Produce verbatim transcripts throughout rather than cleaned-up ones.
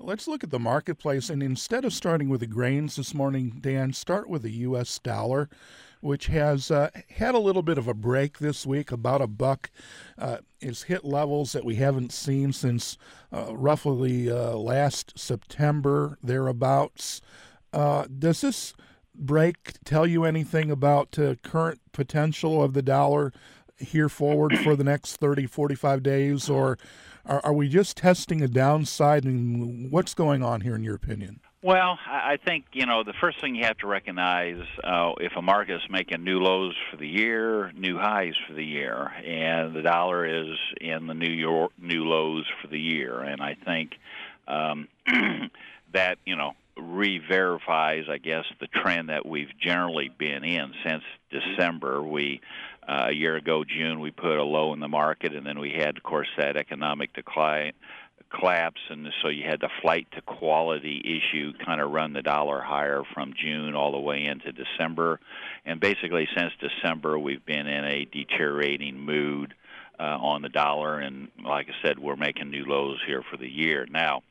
Let's look at the marketplace, and instead of starting with the grains this morning, Dan, start with the U S dollar, which has uh, had a little bit of a break this week. About a buck. Uh, it's hit levels that we haven't seen since uh, roughly uh, last September, thereabouts. Uh, does this break tell you anything about uh, current potential of the dollar here forward for the next thirty, forty-five days, or are, are we just testing a downside, and what's going on here in your opinion? Well, I I think, you know, the first thing you have to recognize, uh, if a market is making new lows for the year, new highs for the year, and the dollar is in the new York, new lows for the year, and I think um, that, you know, re-verifies, I guess, the trend that we've generally been in since December. We uh, a year ago, June, we put a low in the market, and then we had, of course, that economic decline collapse, and so you had the flight to quality issue kind of run the dollar higher from June all the way into December. And basically since December, we've been in a deteriorating mood uh, on the dollar, and like I said, we're making new lows here for the year. Now,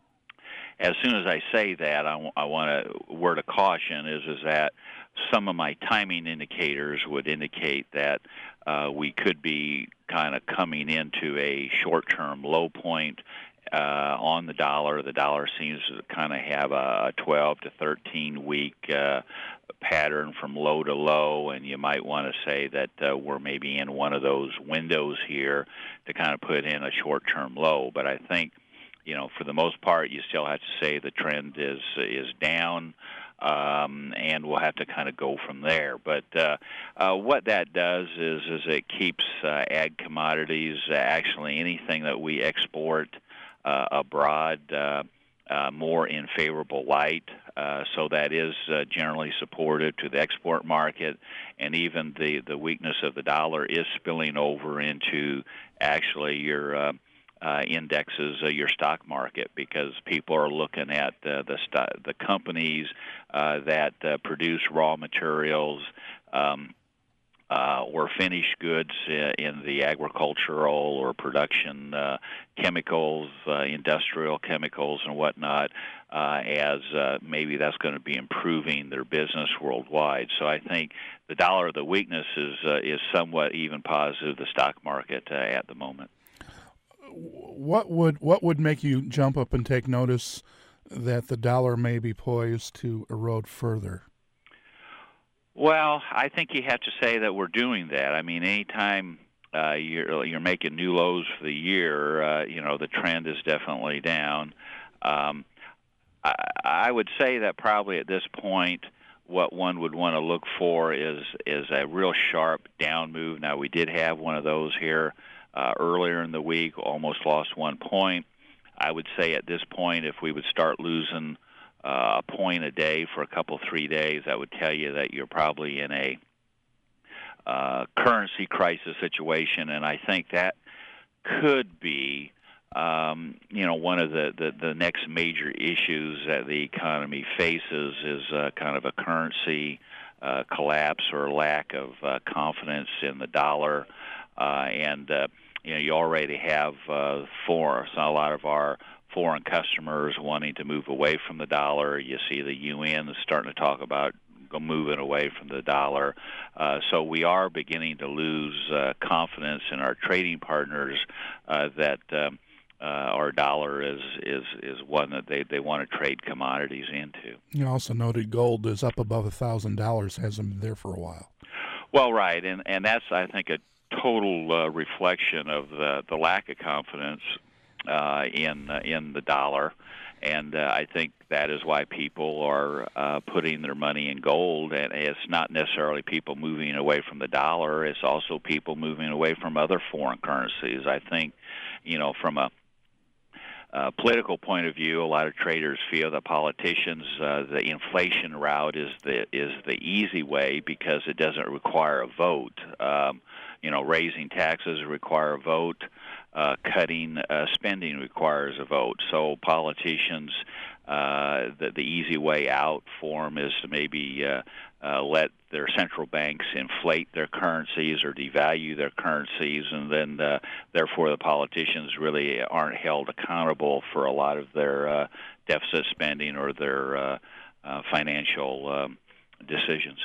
as soon as I say that, I, w- I want a word of caution is, is that some of my timing indicators would indicate that uh, we could be kind of coming into a short-term low point uh, on the dollar. The dollar seems to kind of have a twelve to thirteen week uh, pattern from low to low, and you might want to say that uh, we're maybe in one of those windows here to kind of put in a short-term low. But I think, you know, for the most part, you still have to say the trend is is down, um, and we'll have to kind of go from there. But uh, uh, what that does is is it keeps uh, ag commodities, uh, actually anything that we export uh, abroad, uh, uh, more in favorable light. Uh, so that is uh, generally supportive to the export market, and even the the weakness of the dollar is spilling over into actually your uh, Uh, indexes uh, your stock market, because people are looking at uh, the st- the companies uh, that uh, produce raw materials um, uh, or finished goods uh, in the agricultural or production uh, chemicals, uh, industrial chemicals and whatnot, uh, as uh, maybe that's going to be improving their business worldwide. So I think the dollar, the weakness is uh, is somewhat even positive the stock market uh, at the moment. What would what would make you jump up and take notice that the dollar may be poised to erode further? Well, I think you have to say that we're doing that. I mean, anytime uh, you're you're making new lows for the year, uh, you know, the trend is definitely down. Um, I, I would say that probably at this point, what one would want to look for is is a real sharp down move. Now, we did have one of those here Uh, earlier in the week, almost lost one point. I would say at this point, if we would start losing uh, a point a day for a couple, three days, that would tell you that you're probably in a uh, currency crisis situation, and I think that could be, um, you know, one of the, the, the next major issues that the economy faces is uh, kind of a currency uh, collapse or lack of uh, confidence in the dollar. Uh, and, uh, you know, you already have uh, for so a lot of our foreign customers wanting to move away from the dollar. You see the U N is starting to talk about moving away from the dollar. Uh, so we are beginning to lose uh, confidence in our trading partners uh, that um, uh, our dollar is, is, is one that they, they want to trade commodities into. You also noted gold is up above one thousand dollars, hasn't been there for a while. Well, right, and, and that's, I think, a total uh, reflection of the, the lack of confidence uh, in uh, in the dollar, and uh, I think that is why people are uh, putting their money in gold. And it's not necessarily people moving away from the dollar; it's also people moving away from other foreign currencies. I think, you know, from a Uh, political point of view, a lot of traders feel that politicians, uh, the inflation route is the is the easy way because it doesn't require a vote. Um, you know, raising taxes require a vote. Uh, cutting uh, spending requires a vote. So politicians uh, the, the easy way out for them is to maybe uh, uh, let their central banks inflate their currencies or devalue their currencies, and then uh, therefore the politicians really aren't held accountable for a lot of their uh, deficit spending or their uh, uh, financial um, decisions.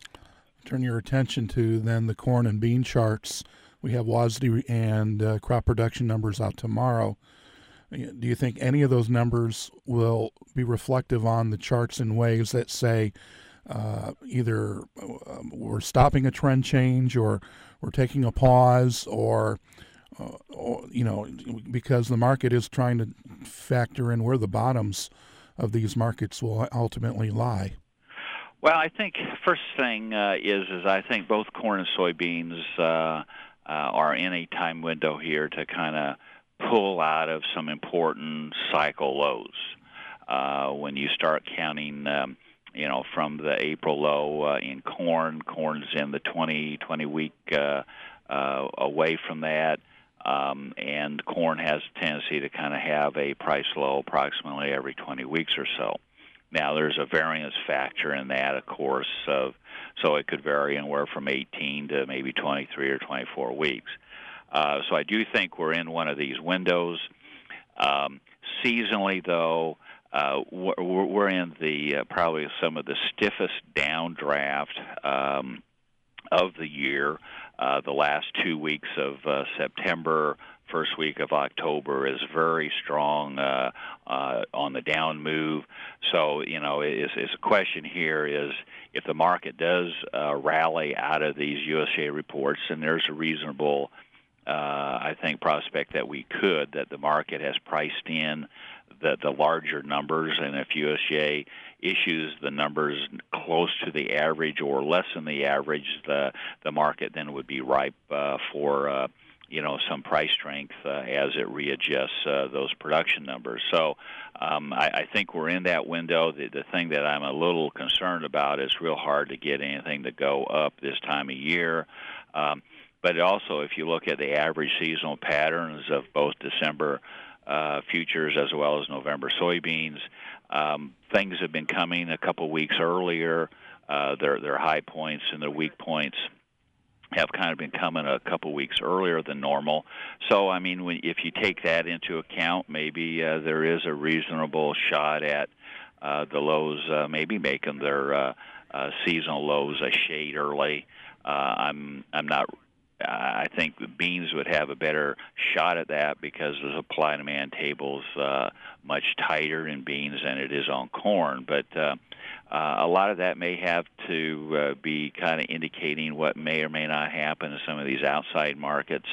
Turn your attention to then the corn and bean charts. We have W A S D and uh, crop production numbers out tomorrow. Do you think any of those numbers will be reflective on the charts in ways that say uh, either uh, we're stopping a trend change, or we're taking a pause, or, uh, or, you know, because the market is trying to factor in where the bottoms of these markets will ultimately lie? Well, I think first thing uh, is is I think both corn and soybeans uh, uh, are in a time window here to kind of pull out of some important cycle lows. Uh, when you start counting, um, you know, from the April low uh, in corn, corn's in the twenty, twenty week uh, uh, away from that, um, and corn has a tendency to kind of have a price low approximately every twenty weeks or so. Now, there's a variance factor in that, of course, of, so it could vary anywhere from eighteen to maybe twenty-three or twenty-four weeks. Uh, so I do think we're in one of these windows. Um, seasonally, though, uh, we're, we're in the uh, probably some of the stiffest downdraft um, of the year. Uh, the last two weeks of uh, September, first week of October is very strong uh, uh, on the down move. So, you know, is is a question here is if the market does uh, rally out of these U S D A reports, and there's a reasonable Uh, I think prospect that we could, that the market has priced in the, the larger numbers, and if U S D A issues the numbers close to the average or less than the average, the the market then would be ripe uh, for uh, you know some price strength uh, as it readjusts uh, those production numbers. So um, I, I think we're in that window. The, the thing that I'm a little concerned about is real hard to get anything to go up this time of year. Um, But also, if you look at the average seasonal patterns of both December uh, futures as well as November soybeans, um, things have been coming a couple weeks earlier. Uh, their their high points and their weak points have kind of been coming a couple weeks earlier than normal. So, I mean, when, if you take that into account, maybe uh, there is a reasonable shot at uh, the lows uh, maybe making their uh, uh, seasonal lows a shade early. Uh, I'm I'm not. I think the beans would have a better shot at that because the supply-demand table's uh, much tighter in beans than it is on corn. But uh, uh, a lot of that may have to uh, be kind of indicating what may or may not happen in some of these outside markets,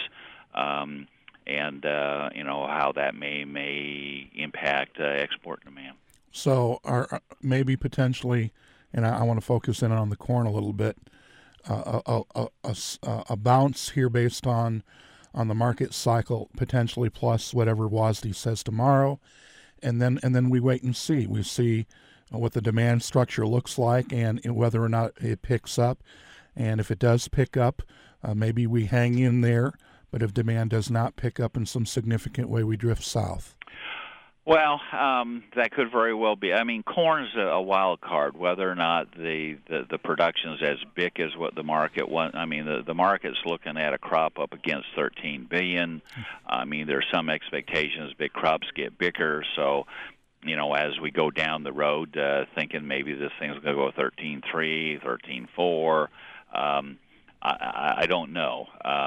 um, and uh, you know how that may may impact uh, export demand. So, are maybe potentially, and I, I want to focus in on the corn a little bit. Uh, a, a, a, a bounce here based on on the market cycle, potentially plus whatever W A S D says tomorrow, and then and then we wait and see. We see what the demand structure looks like and whether or not it picks up. And if it does pick up, uh, maybe we hang in there. But if demand does not pick up in some significant way, we drift south. Well, um, that could very well be. I mean, corn's a, a wild card, whether or not the, the, the production is as big as what the market wants. I mean, the, the market's looking at a crop up against thirteen billion dollars. I mean, there's some expectations big crops get bigger. So, you know, as we go down the road, uh, thinking maybe this thing's going to go thirteen three, thirteen four, um, I, I don't know.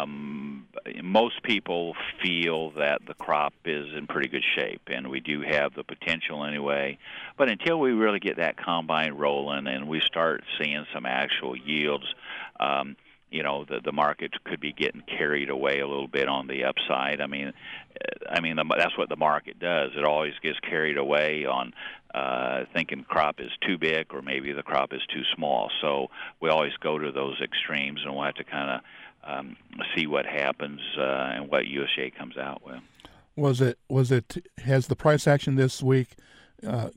Um, most people feel that the crop is in pretty good shape, and we do have the potential anyway. But until we really get that combine rolling and we start seeing some actual yields, um, you know, the, the market could be getting carried away a little bit on the upside. I mean, I mean the, that's what the market does. It always gets carried away on uh, thinking crop is too big or maybe the crop is too small. So we always go to those extremes, and we'll have to kind of um, see what happens uh, and what U S D A comes out with. Was it? Was it? Has the price action this week uh,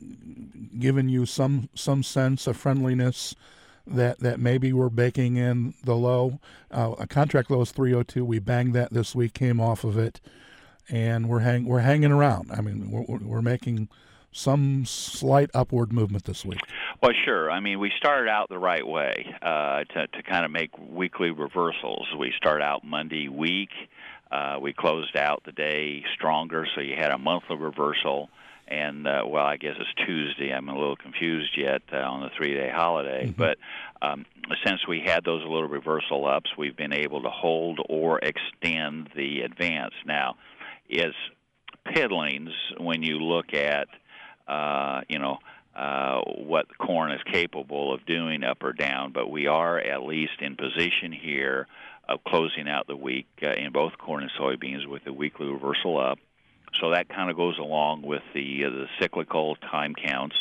given you some some sense of friendliness? That, that maybe we're baking in the low. Uh, a contract low is three oh two. We banged that this week, came off of it, and we're hang we're hanging around. I mean, we're we're making some slight upward movement this week. Well, sure. I mean, we started out the right way uh, to, to kind of make weekly reversals. We start out Monday weak. Uh, we closed out the day stronger, so you had a monthly reversal. And, uh, well, I guess it's Tuesday. I'm a little confused yet uh, on the three-day holiday. Mm-hmm. But um, since we had those little reversal ups, we've been able to hold or extend the advance. Now, it's piddlings when you look at, uh, you know, uh, what corn is capable of doing up or down. But we are at least in position here of closing out the week uh, in both corn and soybeans with a weekly reversal up. So that kind of goes along with the uh, the cyclical time counts.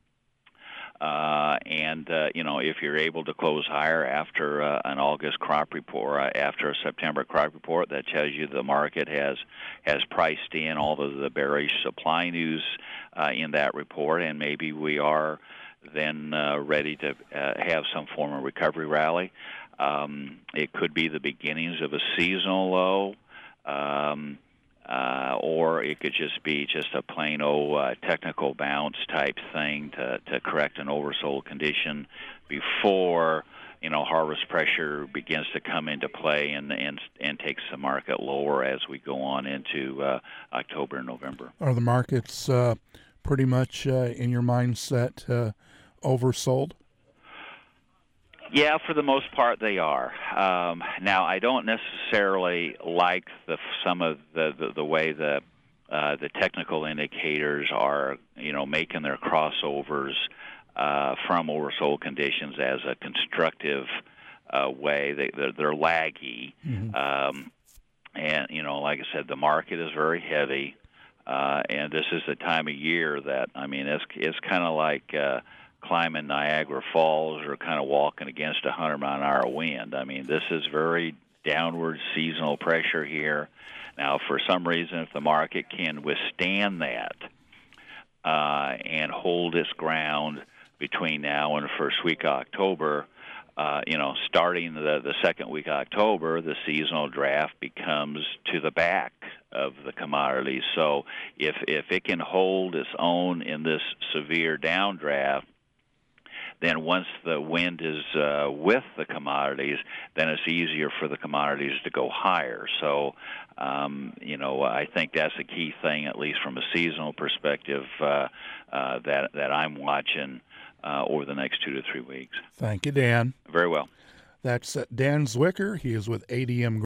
Uh, and, uh, you know, if you're able to close higher after uh, an August crop report, uh, after a September crop report, that tells you the market has has priced in all of the bearish supply news uh, in that report, and maybe we are then uh, ready to uh, have some form of recovery rally. Um, it could be the beginnings of a seasonal low. Um, Uh, or it could just be just a plain old uh, technical bounce type thing to, to correct an oversold condition before, you know, harvest pressure begins to come into play and and, and takes the market lower as we go on into uh, October and November. Are the markets uh, pretty much uh, in your mindset uh, oversold? Yeah, for the most part, they are. Um, now, I don't necessarily like the some of the the, the way the uh, the technical indicators are, you know, making their crossovers uh, from oversold conditions as a constructive uh, way. They they're, they're laggy, mm-hmm. um, and you know, like I said, the market is very heavy, uh, and this is the time of year that I mean, it's it's kind of like. Uh, climbing Niagara Falls or kind of walking against a hundred mile an hour wind. I mean, this is very downward seasonal pressure here. Now, for some reason, if the market can withstand that uh, and hold its ground between now and the first week of October, uh, you know, starting the, the second week of October, the seasonal draft becomes to the back of the commodities. So if if it can hold its own in this severe downdraft, then once the wind is uh, with the commodities, then it's easier for the commodities to go higher. So, um, you know, I think that's a key thing, at least from a seasonal perspective, uh, uh, that that I'm watching uh, over the next two to three weeks. Thank you, Dan. Very well. That's uh, Dan Zwicker. He is with A D M